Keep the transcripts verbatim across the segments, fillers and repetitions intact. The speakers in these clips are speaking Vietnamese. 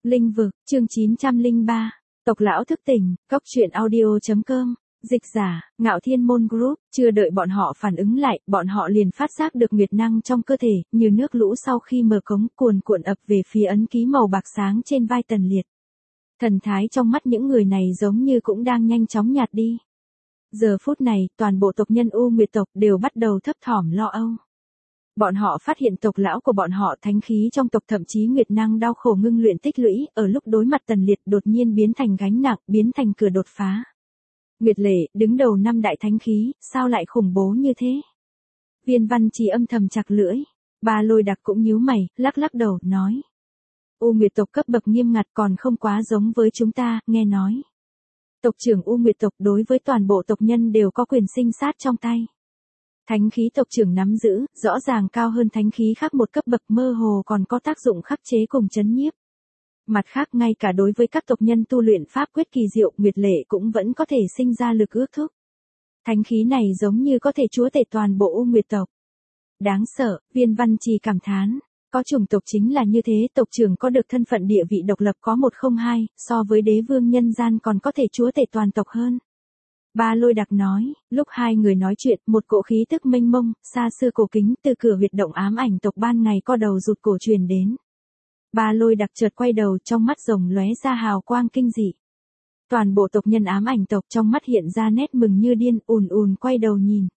Linh vực, chương chín trăm lẻ ba, tộc lão thức tỉnh, cốc truyện audio.com, dịch giả, Ngạo Thiên Môn Group, chưa đợi bọn họ phản ứng lại, bọn họ liền phát giác được nguyệt năng trong cơ thể, như nước lũ sau khi mở cống cuồn cuộn ập về phía ấn ký màu bạc sáng trên vai Tần Liệt. Thần thái trong mắt những người này giống như cũng đang nhanh chóng nhạt đi. Giờ phút này, toàn bộ tộc nhân U Nguyệt tộc đều bắt đầu thấp thỏm lo âu. Bọn họ phát hiện tộc lão của bọn họ thánh khí trong tộc thậm chí nguyệt năng đau khổ ngưng luyện tích lũy, ở lúc đối mặt Tần Liệt đột nhiên biến thành gánh nặng, biến thành cửa đột phá. Nguyệt Lệ, đứng đầu năm đại thánh khí, sao lại khủng bố như thế? Viên Văn Trì âm thầm chặt lưỡi, Ba Lôi Đặc cũng nhíu mày, lắc lắc đầu, nói. U Nguyệt tộc cấp bậc nghiêm ngặt còn không quá giống với chúng ta, nghe nói. Tộc trưởng U Nguyệt tộc đối với toàn bộ tộc nhân đều có quyền sinh sát trong tay. Thánh khí tộc trưởng nắm giữ, rõ ràng cao hơn thánh khí khác một cấp bậc, mơ hồ còn có tác dụng khắc chế cùng chấn nhiếp. Mặt khác ngay cả đối với các tộc nhân tu luyện pháp quyết kỳ diệu, Nguyệt Lệ cũng vẫn có thể sinh ra lực ước thúc. Thánh khí này giống như có thể chúa tể toàn bộ U Nguyệt tộc. Đáng sợ, Viên Văn Trì cảm thán. Có chủng tộc chính là như thế, tộc trưởng có được thân phận địa vị độc lập có một không hai, so với đế vương nhân gian còn có thể chúa tể toàn tộc hơn. Ba Lôi Đặc nói, lúc hai người nói chuyện, một cỗ khí tức mênh mông, xa xưa cổ kính từ cửa huyệt động ám ảnh tộc ban ngày co đầu rụt cổ truyền đến. Ba Lôi Đặc chợt quay đầu, trong mắt rồng lóe ra hào quang kinh dị. Toàn bộ tộc nhân ám ảnh tộc trong mắt hiện ra nét mừng như điên, ùn ùn quay đầu nhìn.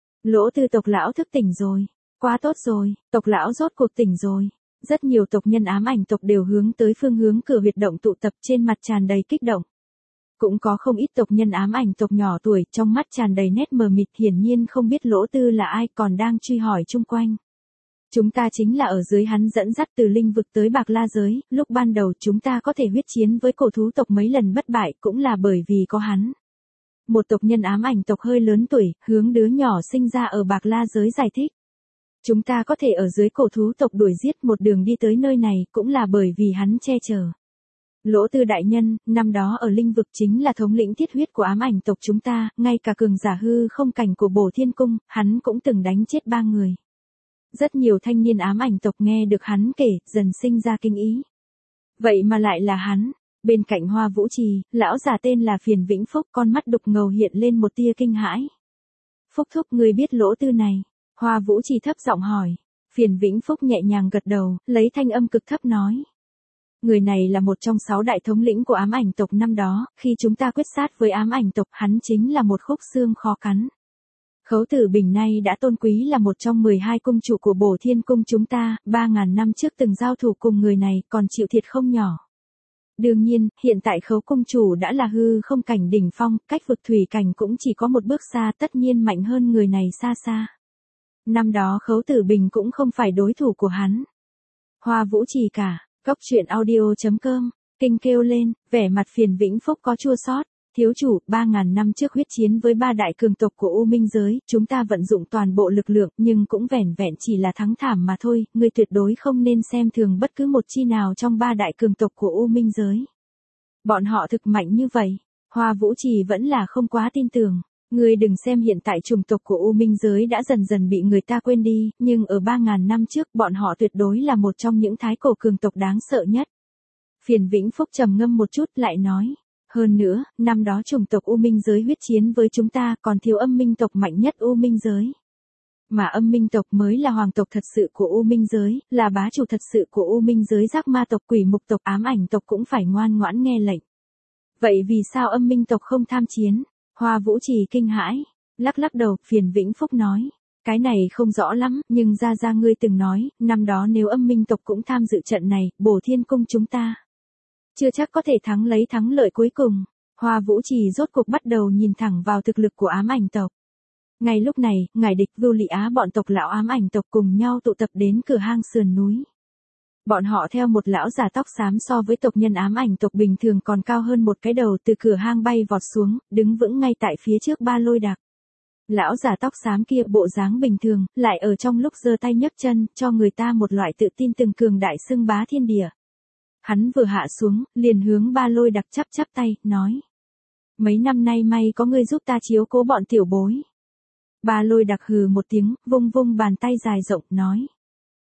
Lỗ Tư tộc lão thức tỉnh rồi, quá tốt rồi, tộc lão rốt cuộc tỉnh rồi. Rất nhiều tộc nhân ám ảnh tộc đều hướng tới phương hướng cửa huyệt động tụ tập, trên mặt tràn đầy kích động. Cũng có không ít tộc nhân ám ảnh tộc nhỏ tuổi, trong mắt tràn đầy nét mờ mịt, hiển nhiên không biết Lỗ Tư là ai, còn đang truy hỏi chung quanh. Chúng ta chính là ở dưới hắn dẫn dắt từ linh vực tới Bạc La giới, lúc ban đầu chúng ta có thể huyết chiến với cổ thú tộc mấy lần bất bại cũng là bởi vì có hắn. Một tộc nhân ám ảnh tộc hơi lớn tuổi, hướng đứa nhỏ sinh ra ở Bạc La giới giải thích. Chúng ta có thể ở dưới cổ thú tộc đuổi giết một đường đi tới nơi này cũng là bởi vì hắn che chở. Lỗ Tư đại nhân, năm đó ở linh vực chính là thống lĩnh thiết huyết của ám ảnh tộc chúng ta, ngay cả cường giả hư không cảnh của Bổ Thiên Cung, hắn cũng từng đánh chết ba người. Rất nhiều thanh niên ám ảnh tộc nghe được hắn kể, dần sinh ra kinh ý. Vậy mà lại là hắn. Bên cạnh Hoa Vũ Trì, lão già tên là Phiền Vĩnh Phúc, con mắt đục ngầu hiện lên một tia kinh hãi. Phúc thúc, người biết Lỗ Tư này? Hoa Vũ Trì thấp giọng hỏi. Phiền Vĩnh Phúc nhẹ nhàng gật đầu, lấy thanh âm cực thấp nói. Người này là một trong sáu đại thống lĩnh của ám ảnh tộc năm đó, khi chúng ta quyết sát với ám ảnh tộc, hắn chính là một khúc xương khó cắn. Khấu Tử Bình nay đã tôn quý là một trong mười hai cung chủ của Bổ Thiên Cung chúng ta, ba ngàn năm trước từng giao thủ cùng người này, còn chịu thiệt không nhỏ. Đương nhiên, hiện tại Khấu cung chủ đã là hư không cảnh đỉnh phong, cách vực thủy cảnh cũng chỉ có một bước xa, tất nhiên mạnh hơn người này xa xa. Năm đó Khấu Tử Bình cũng không phải đối thủ của hắn. Hoa Vũ Trì cả, cốc truyện audio.com, kinh kêu lên, vẻ mặt Phiền Vĩnh Phúc có chua xót. Thiếu chủ, ba ngàn năm trước huyết chiến với ba đại cường tộc của U Minh giới, chúng ta vận dụng toàn bộ lực lượng, nhưng cũng vẻn vẹn chỉ là thắng thảm mà thôi, ngươi tuyệt đối không nên xem thường bất cứ một chi nào trong ba đại cường tộc của U Minh giới. Bọn họ thực mạnh như vậy, Hoa Vũ Trì vẫn là không quá tin tưởng. Ngươi đừng xem hiện tại chủng tộc của U Minh giới đã dần dần bị người ta quên đi, nhưng ở ba ngàn năm trước bọn họ tuyệt đối là một trong những thái cổ cường tộc đáng sợ nhất. Phiền Vĩnh Phúc trầm ngâm một chút lại nói. Hơn nữa, năm đó chủng tộc U Minh giới huyết chiến với chúng ta còn thiếu âm minh tộc mạnh nhất U Minh giới. Mà âm minh tộc mới là hoàng tộc thật sự của U Minh giới, là bá chủ thật sự của U Minh giới, giác ma tộc, quỷ mục tộc, ám ảnh tộc cũng phải ngoan ngoãn nghe lệnh. Vậy vì sao âm minh tộc không tham chiến? Hoa Vũ Trì kinh hãi, lắc lắc đầu, Phiền Vĩnh Phúc nói. Cái này không rõ lắm, nhưng ra ra ngươi từng nói, năm đó nếu âm minh tộc cũng tham dự trận này, Bổ Thiên Cung chúng ta chưa chắc có thể thắng lấy thắng lợi cuối cùng. Hoa Vũ Trì rốt cuộc bắt đầu nhìn thẳng vào thực lực của ám ảnh tộc. Ngay lúc này, ngải địch, Vưu Lị Á bọn tộc lão ám ảnh tộc cùng nhau tụ tập đến cửa hang sườn núi. Bọn họ theo một lão già tóc xám so với tộc nhân ám ảnh tộc bình thường còn cao hơn một cái đầu, từ cửa hang bay vọt xuống, đứng vững ngay tại phía trước Ba Lôi Đặc. Lão già tóc xám kia bộ dáng bình thường, lại ở trong lúc giơ tay nhấc chân, cho người ta một loại tự tin từng cường đại xưng bá thiên địa. Hắn vừa hạ xuống, liền hướng Ba Lôi Đặc chắp chắp tay, nói. Mấy năm nay may có ngươi giúp ta chiếu cố bọn tiểu bối. Ba Lôi Đặc hừ một tiếng, vung vung bàn tay dài rộng, nói.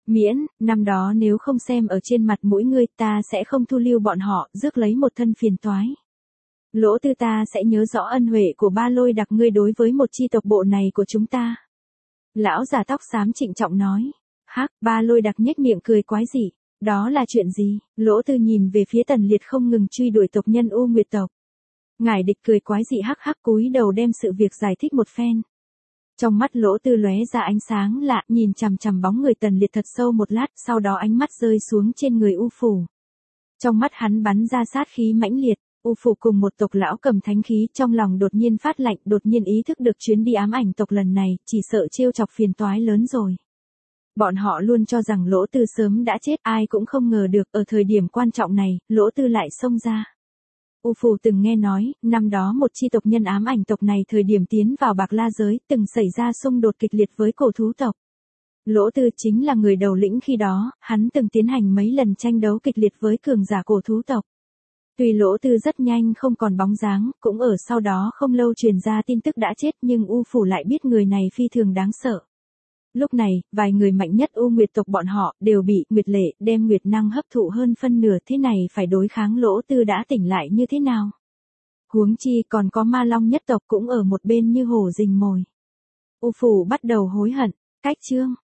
Miễn, năm đó nếu không xem ở trên mặt mũi ngươi ta sẽ không thu lưu bọn họ, rước lấy một thân phiền toái. Lỗ Tư ta sẽ nhớ rõ ân huệ của Ba Lôi Đặc ngươi đối với một chi tộc bộ này của chúng ta. Lão già tóc xám trịnh trọng nói. Hắc, Ba Lôi Đặc nhếch miệng cười quái dị. Đó là chuyện gì? Lỗ Tư nhìn về phía Tần Liệt không ngừng truy đuổi tộc nhân U Nguyệt tộc. Ngải Địch cười quái dị hắc hắc cúi đầu đem sự việc giải thích một phen. Trong mắt Lỗ Tư lóe ra ánh sáng lạ, nhìn chằm chằm bóng người Tần Liệt thật sâu một lát, sau đó ánh mắt rơi xuống trên người U Phủ. Trong mắt hắn bắn ra sát khí mãnh liệt, U Phủ cùng một tộc lão cầm thánh khí, trong lòng đột nhiên phát lạnh, đột nhiên ý thức được chuyến đi ám ảnh tộc lần này, chỉ sợ trêu chọc phiền toái lớn rồi. Bọn họ luôn cho rằng Lỗ Tư sớm đã chết, ai cũng không ngờ được, ở thời điểm quan trọng này, Lỗ Tư lại xông ra. U Phủ từng nghe nói, năm đó một chi tộc nhân ám ảnh tộc này thời điểm tiến vào Bạc La giới, từng xảy ra xung đột kịch liệt với cổ thú tộc. Lỗ Tư chính là người đầu lĩnh khi đó, hắn từng tiến hành mấy lần tranh đấu kịch liệt với cường giả cổ thú tộc. Tuy Lỗ Tư rất nhanh không còn bóng dáng, cũng ở sau đó không lâu truyền ra tin tức đã chết, nhưng U Phủ lại biết người này phi thường đáng sợ. Lúc này, vài người mạnh nhất U Nguyệt tộc bọn họ đều bị Nguyệt Lệ đem Nguyệt năng hấp thụ hơn phân nửa, thế này phải đối kháng Lỗ Tư đã tỉnh lại như thế nào? Huống chi còn có Ma Long nhất tộc cũng ở một bên như hổ rình mồi. U Phủ bắt đầu hối hận, cách chương